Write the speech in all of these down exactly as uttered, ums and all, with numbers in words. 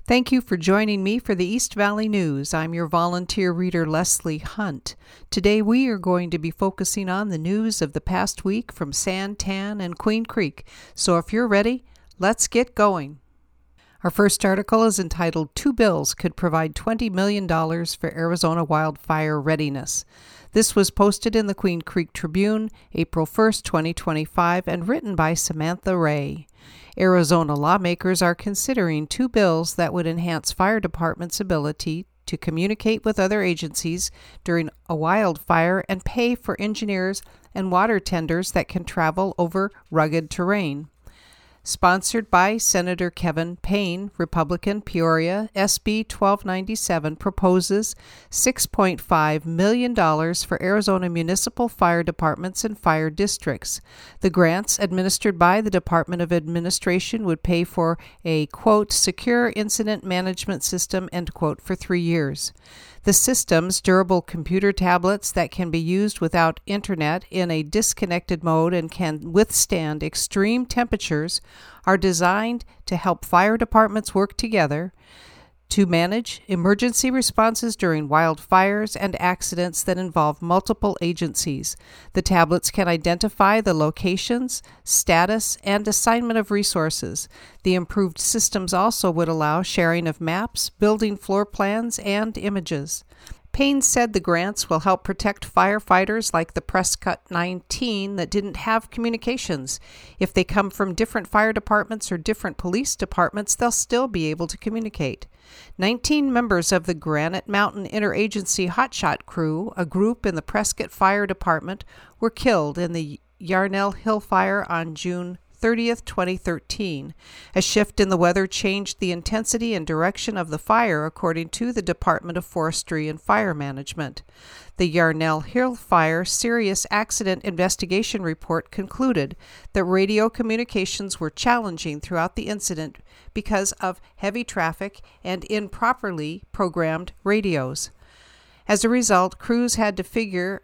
Thank you for joining me for the East Valley News. I'm your volunteer reader, Leslie Hunt. Today we are going to be focusing on the news of the past week from San Tan and Queen Creek. So if you're ready, let's get going. Our first article is entitled, Two Bills Could Provide twenty million dollars for Arizona Wildfire Readiness. This was posted in the Queen Creek Tribune, April first, twenty twenty-five, and written by Samantha Ray. Arizona lawmakers are considering two bills that would enhance fire departments' ability to communicate with other agencies during a wildfire and pay for engineers and water tenders that can travel over rugged terrain. Sponsored by Senator Kevin Payne, Republican, Peoria, S B twelve ninety-seven proposes six point five million dollars for Arizona municipal fire departments and fire districts. The grants administered by the Department of Administration would pay for a, quote, secure incident management system, end quote, for three years. The systems, durable computer tablets that can be used without internet in a disconnected mode and can withstand extreme temperatures, are designed to help fire departments work together to manage emergency responses during wildfires and accidents that involve multiple agencies. The tablets can identify the locations, status, and assignment of resources. The improved systems also would allow sharing of maps, building floor plans, and images. Payne said the grants will help protect firefighters like the Prescott nineteen that didn't have communications. If they come from different fire departments or different police departments, they'll still be able to communicate. nineteen members of the Granite Mountain Interagency Hotshot Crew, a group in the Prescott Fire Department, were killed in the Yarnell Hill Fire on June thirtieth, twenty thirteen. A shift in the weather changed the intensity and direction of the fire, according to the Department of Forestry and Fire Management. The Yarnell Hill Fire Serious Accident Investigation Report concluded that radio communications were challenging throughout the incident because of heavy traffic and improperly programmed radios. As a result, crews had to figure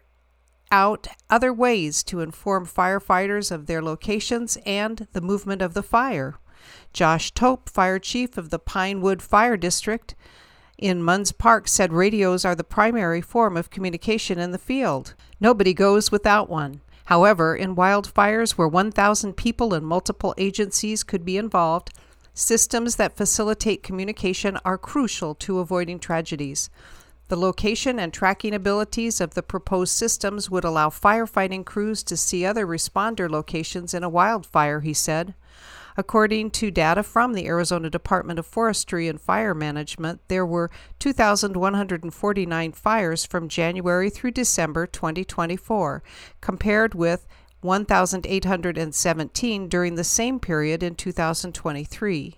out other ways to inform firefighters of their locations and the movement of the fire. Josh Tope, fire chief of the Pinewood Fire District in Munns Park, said radios are the primary form of communication in the field. Nobody goes without one. However, in wildfires where one thousand people and multiple agencies could be involved, systems that facilitate communication are crucial to avoiding tragedies. The location and tracking abilities of the proposed systems would allow firefighting crews to see other responder locations in a wildfire, he said. According to data from the Arizona Department of Forestry and Fire Management, there were two thousand one hundred forty-nine fires from January through December twenty twenty-four, compared with one thousand eight hundred seventeen during the same period in two thousand twenty-three.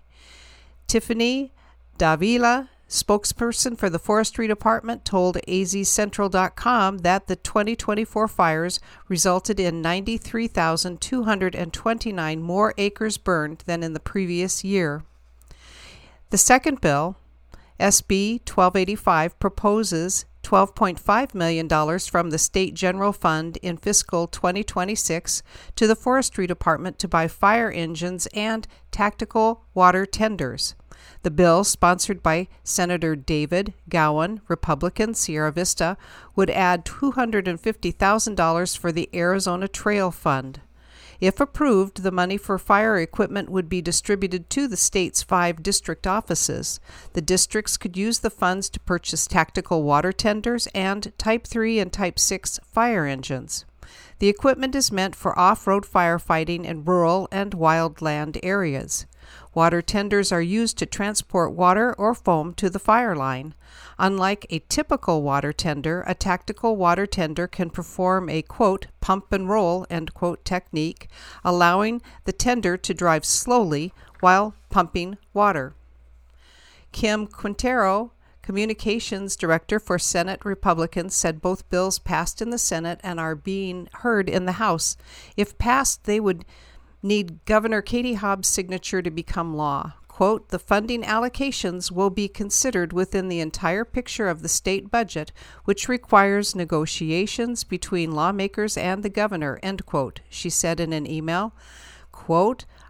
Tiffany Davila, spokesperson for the Forestry Department, told A Z Central dot com that the twenty twenty-four fires resulted in ninety-three thousand two hundred twenty-nine more acres burned than in the previous year. The second bill, S B twelve eighty-five, proposes twelve point five million dollars from the State General Fund in fiscal twenty twenty-six to the Forestry Department to buy fire engines and tactical water tenders. The bill, sponsored by Senator David Gowan, Republican, Sierra Vista, would add two hundred fifty thousand dollars for the Arizona Trail Fund. If approved, the money for fire equipment would be distributed to the state's five district offices. The districts could use the funds to purchase tactical water tenders and Type three and Type six fire engines. The equipment is meant for off-road firefighting in rural and wildland areas. Water tenders are used to transport water or foam to the fire line. Unlike a typical water tender, a tactical water tender can perform a, quote, pump and roll, end quote, technique, allowing the tender to drive slowly while pumping water. Kim Quintero, Communications Director for Senate Republicans, said both bills passed in the Senate and are being heard in the House. If passed, they would need Governor Katie Hobbs' signature to become law. Quote, the funding allocations will be considered within the entire picture of the state budget, which requires negotiations between lawmakers and the governor, end quote, she said in an email. Quote,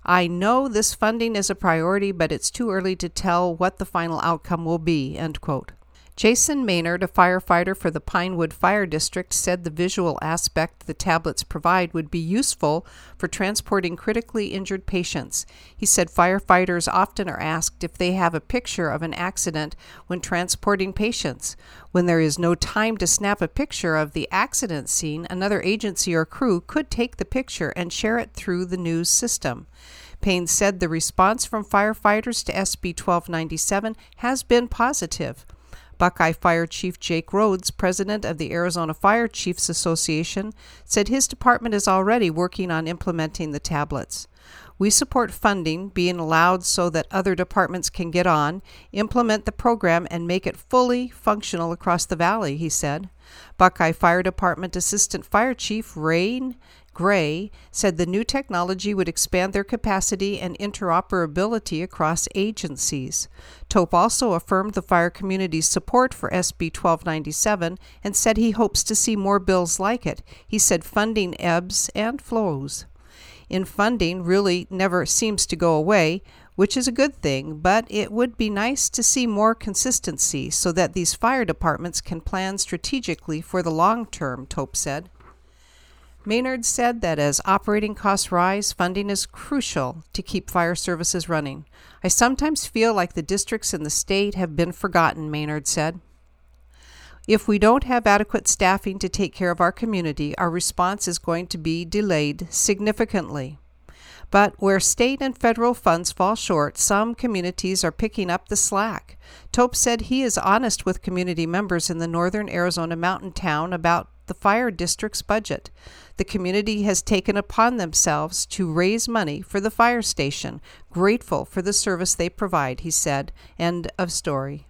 I know this funding is a priority, but it's too early to tell what the final outcome will be, end quote. Jason Maynard, a firefighter for the Pinewood Fire District, said the visual aspect the tablets provide would be useful for transporting critically injured patients. He said firefighters often are asked if they have a picture of an accident when transporting patients. When there is no time to snap a picture of the accident scene, another agency or crew could take the picture and share it through the news system. Payne said the response from firefighters to S B twelve ninety-seven has been positive. Buckeye Fire Chief Jake Rhodes, president of the Arizona Fire Chiefs Association, said his department is already working on implementing the tablets. We support funding being allowed so that other departments can get on, implement the program, and make it fully functional across the valley, he said. Buckeye Fire Department Assistant Fire Chief Rain Gray said the new technology would expand their capacity and interoperability across agencies. Tope also affirmed the fire community's support for S B twelve ninety-seven and said he hopes to see more bills like it. He said funding ebbs and flows. In funding really never seems to go away, which is a good thing, but it would be nice to see more consistency so that these fire departments can plan strategically for the long term, Tope said. Maynard said that as operating costs rise, funding is crucial to keep fire services running. I sometimes feel like the districts in the state have been forgotten, Maynard said. If we don't have adequate staffing to take care of our community, our response is going to be delayed significantly. But where state and federal funds fall short, some communities are picking up the slack. Tope said he is honest with community members in the northern Arizona mountain town about the fire district's budget. The community has taken upon themselves to raise money for the fire station, grateful for the service they provide, he said. End of story.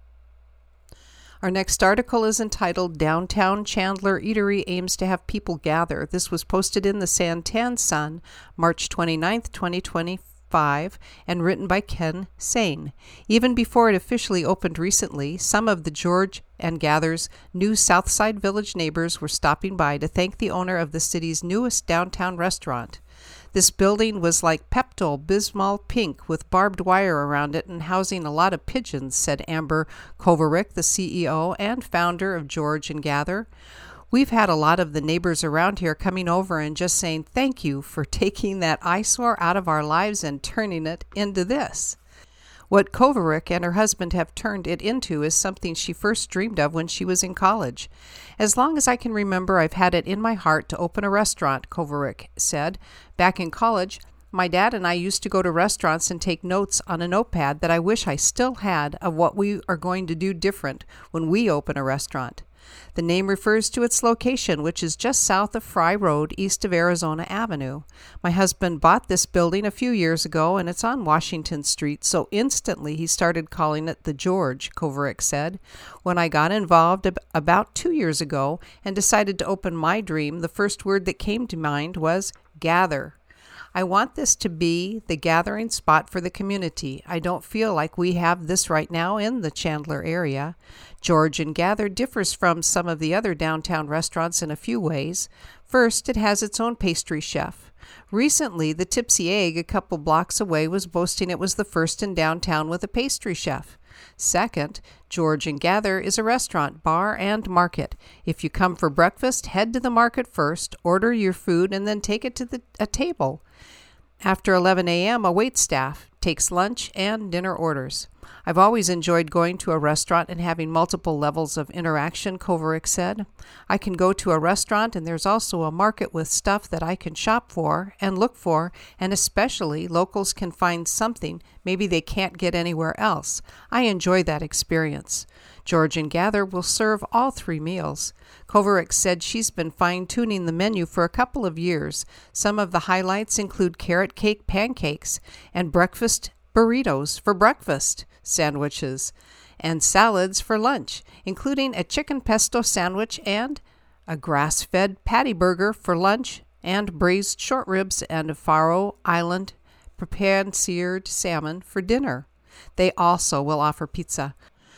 Our next article is entitled Downtown Chandler Eatery Aims to Have People Gather. This was posted in the Santan Sun, March twenty-ninth, twenty twenty-five, and written by Ken Sane. Even before it officially opened recently, some of the George and Gather's new Southside Village neighbors were stopping by to thank the owner of the city's newest downtown restaurant. This building was like Pepto-Bismol pink with barbed wire around it and housing a lot of pigeons, said Amber Kovaric, the C E O and founder of George and Gather. We've had a lot of the neighbors around here coming over and just saying thank you for taking that eyesore out of our lives and turning it into this. What Kovaric and her husband have turned it into is something she first dreamed of when she was in college. As long as I can remember, I've had it in my heart to open a restaurant, Kovaric said. Back in college, my dad and I used to go to restaurants and take notes on a notepad that I wish I still had of what we are going to do different when we open a restaurant. The name refers to its location, which is just south of Fry Road, east of Arizona Avenue. My husband bought this building a few years ago, and it's on Washington Street, so instantly he started calling it the George, Kovaric said. When I got involved ab- about two years ago and decided to open my dream, the first word that came to mind was gather. I want this to be the gathering spot for the community. I don't feel like we have this right now in the Chandler area. George and Gather differs from some of the other downtown restaurants in a few ways. First, it has its own pastry chef. Recently, the Tipsy Egg, a couple blocks away, was boasting it was the first in downtown with a pastry chef. Second, George and Gather is a restaurant, bar, and market. If you come for breakfast, head to the market first, order your food, and then take it to the, a table. After eleven a.m., a waitstaff takes lunch and dinner orders. I've always enjoyed going to a restaurant and having multiple levels of interaction, Kovaric said. I can go to a restaurant and there's also a market with stuff that I can shop for and look for, and especially locals can find something maybe they can't get anywhere else. I enjoy that experience. George and Gather will serve all three meals. Kovaric said she's been fine-tuning the menu for a couple of years. Some of the highlights include carrot cake pancakes and breakfast burritos for breakfast, sandwiches, and salads for lunch, including a chicken pesto sandwich and a grass-fed patty burger for lunch and braised short ribs and a Faro Island prepared seared salmon for dinner. They also will offer pizza.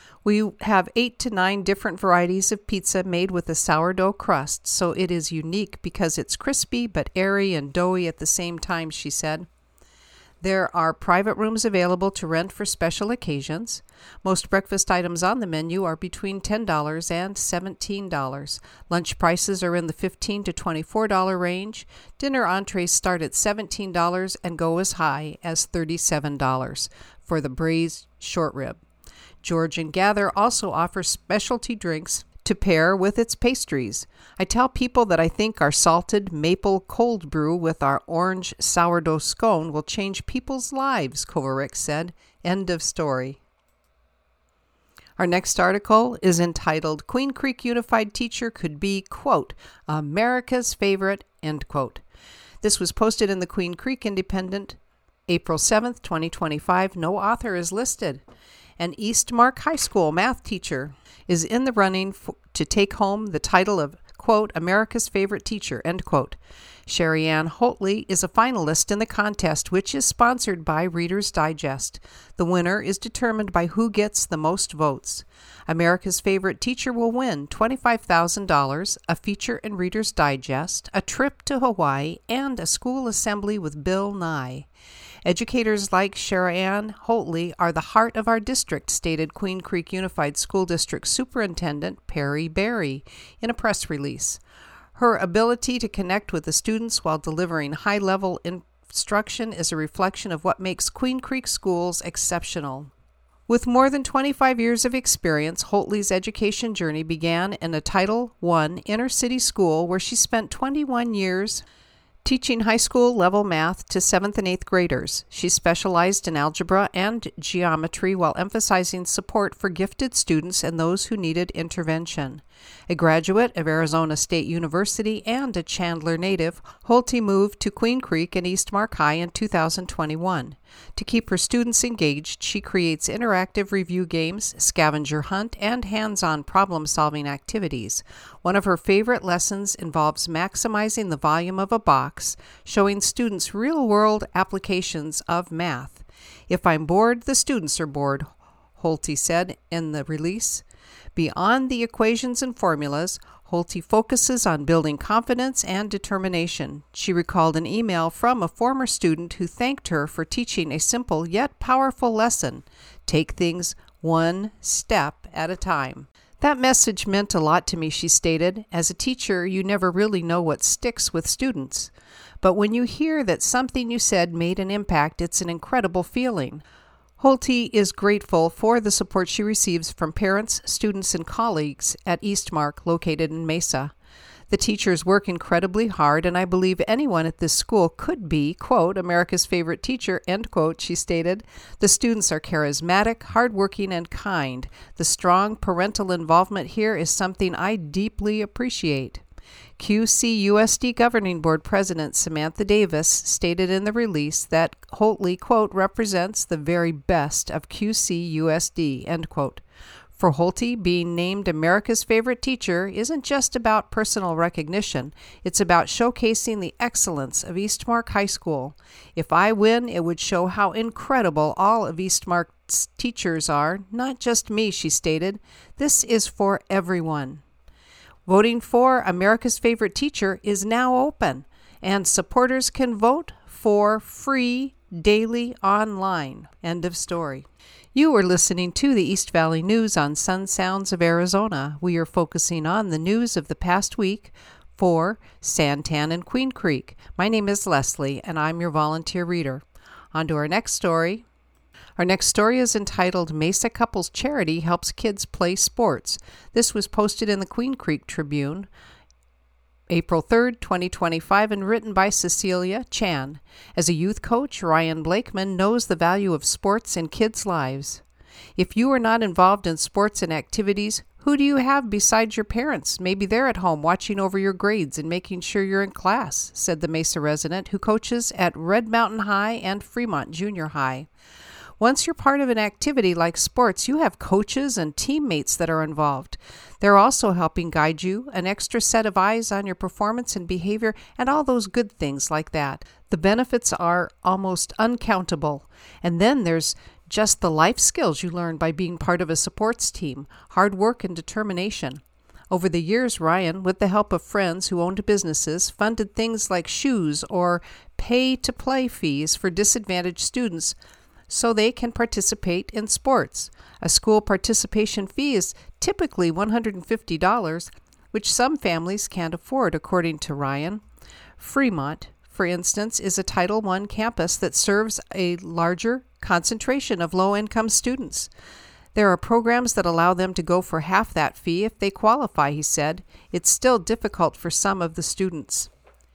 We have eight to nine different varieties of pizza made with a sourdough crust, so it is unique because it's crispy but airy and doughy at the same time, she said. There are private rooms available to rent for special occasions. Most breakfast items on the menu are between ten dollars and seventeen dollars. Lunch prices are in the fifteen to twenty-four dollars range. Dinner entrees start at seventeen dollars and go as high as thirty-seven dollars for the braised short rib. George and Gather also offers specialty drinks to pair with its pastries. I tell people that I think our salted maple cold brew with our orange sourdough scone will change people's lives, Kovarik said. End of story. Our next article is entitled, Queen Creek Unified Teacher Could Be, quote, America's Favorite, end quote. This was posted in the Queen Creek Independent, April seventh, twenty twenty-five. No author is listed. An Eastmark High School math teacher is in the running f- to take home the title of, quote, America's Favorite Teacher, end quote. Sherry Ann Holtley is a finalist in the contest, which is sponsored by Reader's Digest. The winner is determined by who gets the most votes. America's Favorite Teacher will win twenty-five thousand dollars, a feature in Reader's Digest, a trip to Hawaii, and a school assembly with Bill Nye. Educators like Sherry Ann Holtley are the heart of our district, stated Queen Creek Unified School District Superintendent Perry Berry in a press release. Her ability to connect with the students while delivering high-level instruction is a reflection of what makes Queen Creek schools exceptional. With more than twenty-five years of experience, Holtley's education journey began in a Title one inner-city school where she spent twenty-one years teaching high school level math to seventh and eighth graders. She specialized in algebra and geometry while emphasizing support for gifted students and those who needed intervention. A graduate of Arizona State University and a Chandler native, Holtley moved to Queen Creek and Eastmark High in two thousand twenty-one. To keep her students engaged, she creates interactive review games, scavenger hunt, and hands-on problem-solving activities. One of her favorite lessons involves maximizing the volume of a box, showing students real-world applications of math. If I'm bored, the students are bored, Holtley said in the release. Beyond the equations and formulas, Holtley focuses on building confidence and determination. She recalled an email from a former student who thanked her for teaching a simple yet powerful lesson. Take things one step at a time. That message meant a lot to me, she stated. As a teacher, you never really know what sticks with students. But when you hear that something you said made an impact, it's an incredible feeling. Holtley is grateful for the support she receives from parents, students, and colleagues at Eastmark, located in Mesa. The teachers work incredibly hard, and I believe anyone at this school could be, quote, America's favorite teacher, end quote, she stated. The students are charismatic, hardworking, and kind. The strong parental involvement here is something I deeply appreciate. Q C U S D Governing Board President Samantha Davis stated in the release that Holtley, quote, represents the very best of Q C U S D, end quote. For Holtley, being named America's favorite teacher isn't just about personal recognition. It's about showcasing the excellence of Eastmark High School. If I win, it would show how incredible all of Eastmark's teachers are, not just me, she stated. This is for everyone. Voting for America's Favorite Teacher is now open, and supporters can vote for free daily online. End of story. You are listening to the East Valley News on Sun Sounds of Arizona. We are focusing on the news of the past week for Santan and Queen Creek. My name is Leslie, and I'm your volunteer reader. On to our next story. Our next story is entitled Mesa Couples Charity Helps Kids Play Sports. This was posted in the Queen Creek Tribune, April third, twenty twenty-five, and written by Cecilia Chan. As a youth coach, Ryan Blakeman knows the value of sports in kids' lives. If you are not involved in sports and activities, who do you have besides your parents? Maybe they're at home watching over your grades and making sure you're in class, said the Mesa resident who coaches at Red Mountain High and Fremont Junior High. Once you're part of an activity like sports, you have coaches and teammates that are involved. They're also helping guide you, an extra set of eyes on your performance and behavior, and all those good things like that. The benefits are almost uncountable. And then there's just the life skills you learn by being part of a supports team, hard work and determination. Over the years, Ryan, with the help of friends who owned businesses, funded things like shoes or pay-to-play fees for disadvantaged students so they can participate in sports. A school participation fee is typically one hundred fifty dollars, which some families can't afford, according to Ryan. Fremont, for instance, is a Title one campus that serves a larger concentration of low-income students. There are programs that allow them to go for half that fee if they qualify, he said. It's still difficult for some of the students.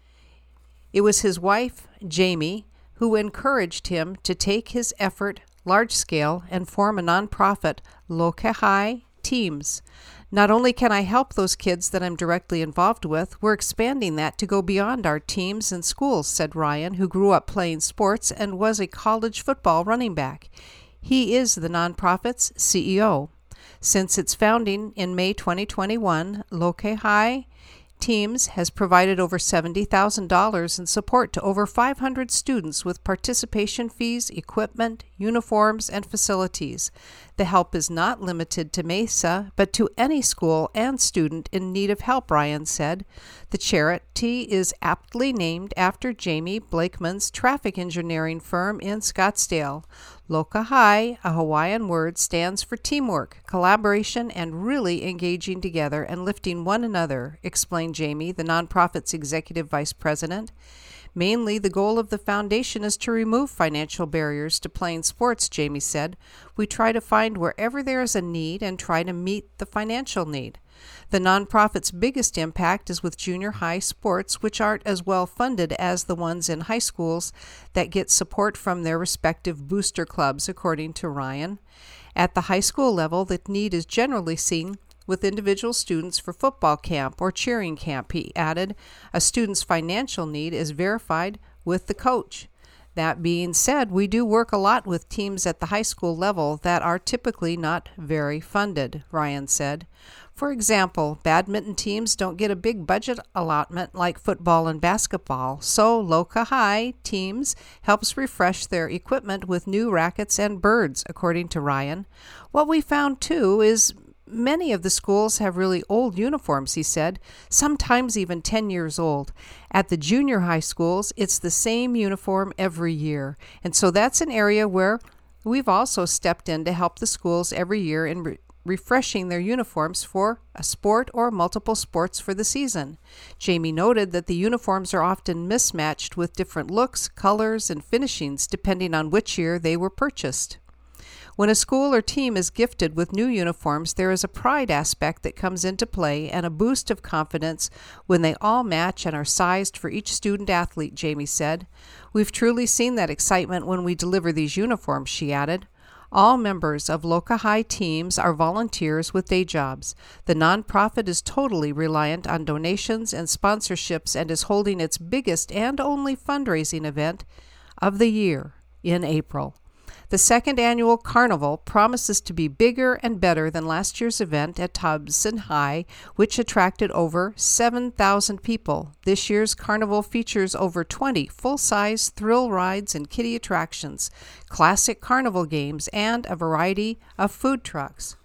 It was his wife, Jamie, who encouraged him to take his effort large scale and form a nonprofit, Lokahai Teams. Not only can I help those kids that I'm directly involved with, we're expanding that to go beyond our teams and schools, said Ryan, who grew up playing sports and was a college football running back. He is the nonprofit's C E O. Since its founding in May twenty twenty-one, Lokahai Teams has provided over seventy thousand dollars in support to over five hundred students with participation fees, equipment, uniforms, and facilities. The help is not limited to Mesa, but to any school and student in need of help, Ryan said. The charity is aptly named after Jamie Blakeman's traffic engineering firm in Scottsdale. Lokahai, a Hawaiian word, stands for teamwork, collaboration, and really engaging together and lifting one another, explained Jamie, the nonprofit's executive vice president. Mainly, the goal of the foundation is to remove financial barriers to playing sports, Jamie said. We try to find wherever there is a need and try to meet the financial need. The nonprofit's biggest impact is with junior high sports, which aren't as well funded as the ones in high schools that get support from their respective booster clubs, according to Ryan. At the high school level, the need is generally seen with individual students for football camp or cheering camp, he added. A student's financial need is verified with the coach. That being said, we do work a lot with teams at the high school level that are typically not very funded, Ryan said. For example, badminton teams don't get a big budget allotment like football and basketball, so Lokahai Teams helps refresh their equipment with new rackets and birds, according to Ryan. What we found, too, is many of the schools have really old uniforms, he said, sometimes even ten years old. At the junior high schools, it's the same uniform every year, and so that's an area where we've also stepped in to help the schools every year in re- refreshing their uniforms for a sport or multiple sports for the season. Jamie noted that the uniforms are often mismatched with different looks, colors, and finishings depending on which year they were purchased. When a school or team is gifted with new uniforms, there is a pride aspect that comes into play and a boost of confidence when they all match and are sized for each student athlete, Jamie said. We've truly seen that excitement when we deliver these uniforms, she added. All members of Lokahai Teams are volunteers with day jobs. The nonprofit is totally reliant on donations and sponsorships and is holding its biggest and only fundraising event of the year in April. The second annual carnival promises to be bigger and better than last year's event at Thompson High, which attracted over seven thousand people. This year's carnival features over twenty full-size thrill rides and kiddie attractions, classic carnival games, and a variety of food trucks.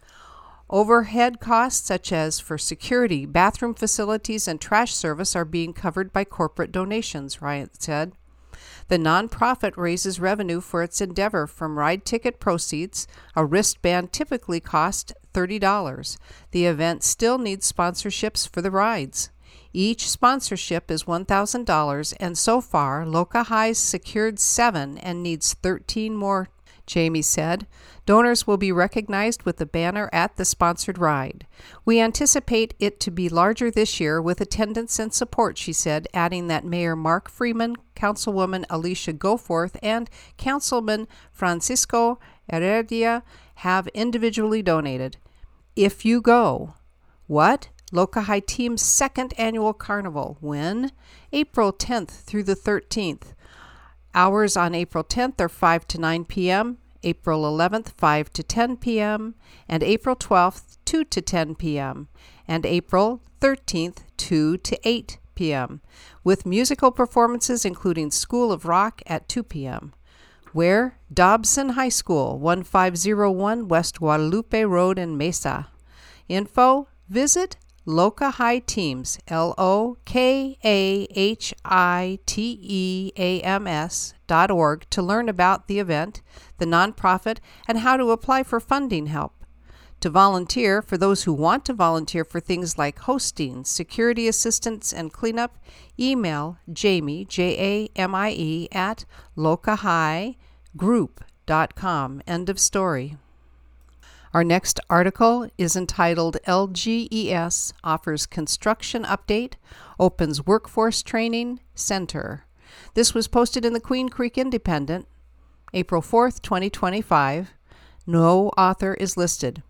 Overhead costs such as for security, bathroom facilities, and trash service are being covered by corporate donations, Ryan said. The nonprofit raises revenue for its endeavor from ride ticket proceeds. A wristband typically costs thirty dollars. The event still needs sponsorships for the rides. Each sponsorship is one thousand dollars, and so far, Lokahai's secured seven and needs thirteen more, Jamie said. Donors will be recognized with a banner at the sponsored ride. We anticipate it to be larger this year with attendance and support, she said, adding that Mayor Mark Freeman, Councilwoman Alicia Goforth, and Councilman Francisco Heredia have individually donated. If you go, what? Lokahai Team's second annual carnival. When? April tenth through the thirteenth. Hours on April tenth are five to nine p.m., April eleventh, five to ten p.m., and April twelfth, two to ten p.m., and April thirteenth, two to eight p.m., with musical performances including School of Rock at two p.m. Where? Dobson High School, fifteen oh one West Guadalupe Road in Mesa. Info, visit Lokahai Teams, L O K A H I T E A M S dot org to learn about the event, the nonprofit, and how to apply for funding help. To volunteer, for those who want to volunteer for things like hosting, security assistance, and cleanup, email Jamie, J A M I E, at lokahai group dot com. End of story. Our next article is entitled L G E S Offers Construction Update, Opens Workforce Training Center. This was posted in the Queen Creek Independent, April fourth, twenty twenty-five. No author is listed.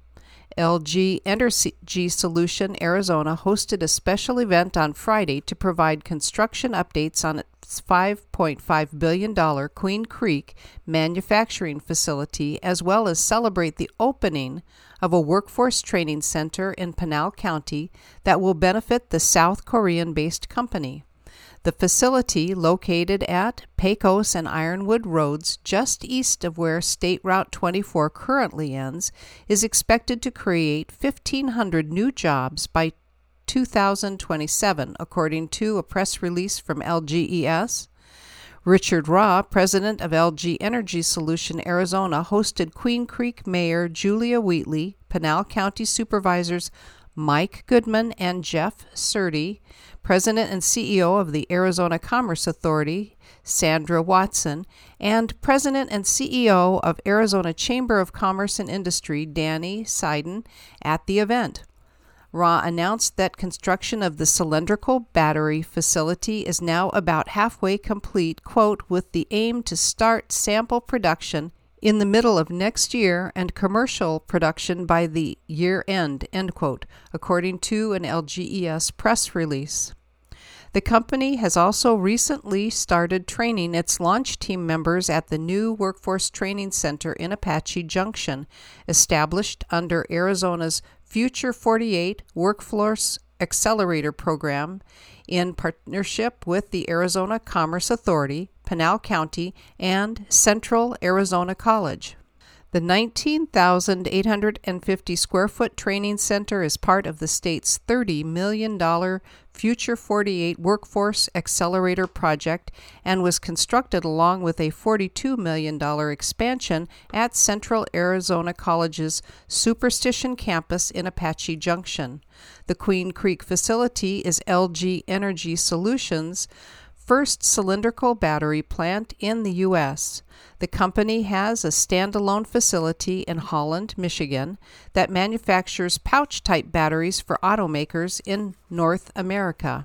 L G Energy Solution Arizona hosted a special event on Friday to provide construction updates on its five point five billion dollars Queen Creek manufacturing facility, as well as celebrate the opening of a workforce training center in Pinal County that will benefit the South Korean-based company. The facility, located at Pecos and Ironwood Roads, just east of where State Route twenty-four currently ends, is expected to create fifteen hundred new jobs by two thousand twenty-seven, according to a press release from L G E S. Richard Raw, president of L G Energy Solution Arizona, hosted Queen Creek Mayor Julia Wheatley, Pinal County Supervisors Mike Goodman and Jeff Surdy, President and C E O of the Arizona Commerce Authority, Sandra Watson, and President and C E O of Arizona Chamber of Commerce and Industry, Danny Seiden, at the event. Raw announced that construction of the cylindrical battery facility is now about halfway complete, quote, with the aim to start sample production in the middle of next year and commercial production by the year end, end quote, according to an L G E S press release. The company has also recently started training its launch team members at the new Workforce Training Center in Apache Junction, established under Arizona's Future forty-eight Workforce Accelerator Program in partnership with the Arizona Commerce Authority, Pinal County, and Central Arizona College. The nineteen thousand eight hundred fifty square foot training center is part of the state's thirty million dollars Future forty-eight Workforce Accelerator project and was constructed along with a forty-two million dollars expansion at Central Arizona College's Superstition campus in Apache Junction. The Queen Creek facility is L G Energy Solutions' first cylindrical battery plant in the U S. The company has a standalone facility in Holland, Michigan, that manufactures pouch-type batteries for automakers in North America.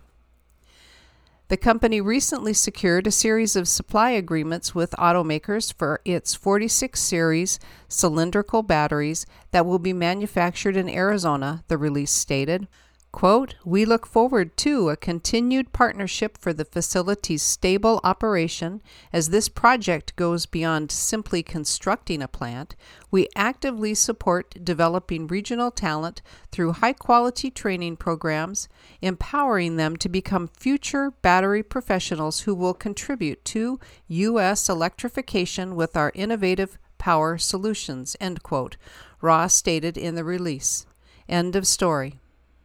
The company recently secured a series of supply agreements with automakers for its forty-six series cylindrical batteries that will be manufactured in Arizona, the release stated. Quote, we look forward to a continued partnership for the facility's stable operation. As this project goes beyond simply constructing a plant, we actively support developing regional talent through high-quality training programs, empowering them to become future battery professionals who will contribute to U S electrification with our innovative power solutions, end quote, Raw stated in the release. End of story.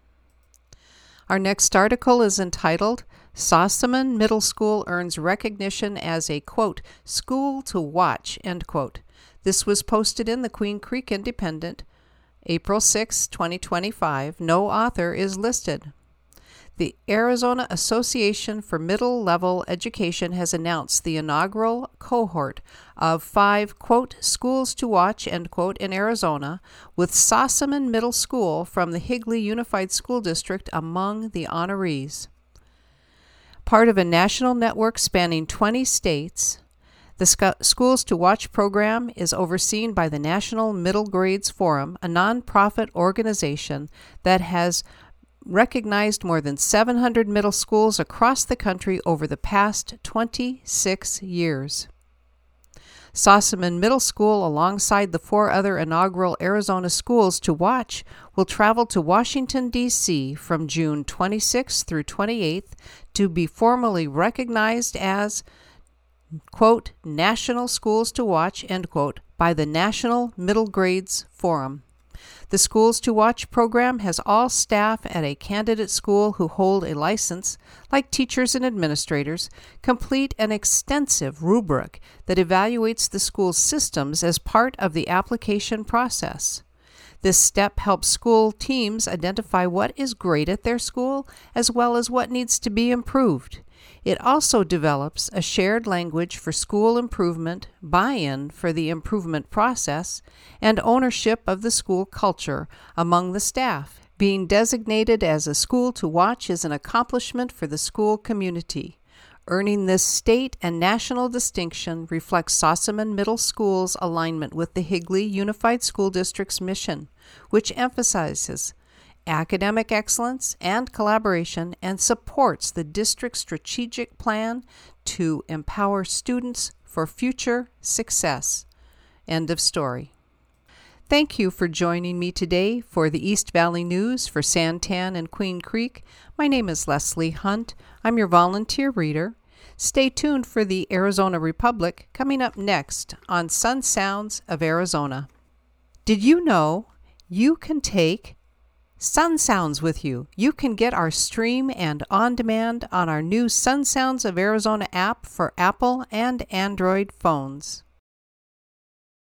Our next article is entitled, Sossaman Middle School Earns Recognition as a, quote, school to watch, end quote. This was posted in the Queen Creek Independent, April sixth, twenty twenty-five. No author is listed. The Arizona Association for Middle-Level Education has announced the inaugural cohort of five, quote, schools to watch, end quote, in Arizona, with Sossaman Middle School from the Higley Unified School District among the honorees. Part of a national network spanning twenty states, the Sc- Schools to Watch program is overseen by the National Middle Grades Forum, a nonprofit organization that has recognized more than seven hundred middle schools across the country over the past twenty-six years. Sossaman Middle School, alongside the four other inaugural Arizona Schools to Watch, will travel to Washington, D C from June twenty-sixth through twenty-eighth to be formally recognized as, quote, National Schools to Watch, end quote, by the National Middle Grades Forum. The Schools to Watch program has all staff at a candidate school who hold a license, like teachers and administrators, complete an extensive rubric that evaluates the school's systems as part of the application process. This step helps school teams identify what is great at their school as well as what needs to be improved. It also develops a shared language for school improvement, buy-in for the improvement process, and ownership of the school culture among the staff. Being designated as a school to watch is an accomplishment for the school community. Earning this state and national distinction reflects Sossaman Middle School's alignment with the Higley Unified School District's mission, which emphasizes academic excellence and collaboration and supports the district's strategic plan to empower students for future success. End of story. Thank you for joining me today for the East Valley News for Santan and Queen Creek. My name is Leslie Hunt. I'm your volunteer reader. Stay tuned for the Arizona Republic coming up next on Sun Sounds of Arizona. Did you know you can take Sun Sounds with you? You can get our stream and on demand on our new Sun Sounds of Arizona app for Apple and Android phones.